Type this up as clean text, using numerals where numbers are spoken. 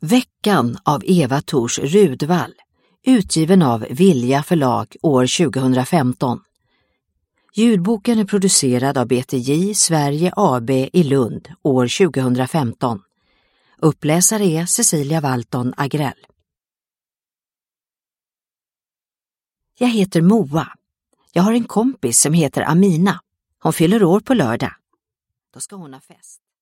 Veckan av Eva Thors Rudvall, utgiven av Vilja förlag år 2015. Ljudboken är producerad av BTJ Sverige AB i Lund år 2015. Uppläsare är Cecilia Walton Agrell. Jag heter Moa. Jag har en kompis som heter Amina. Hon fyller år på lördag. Då ska hon ha fest.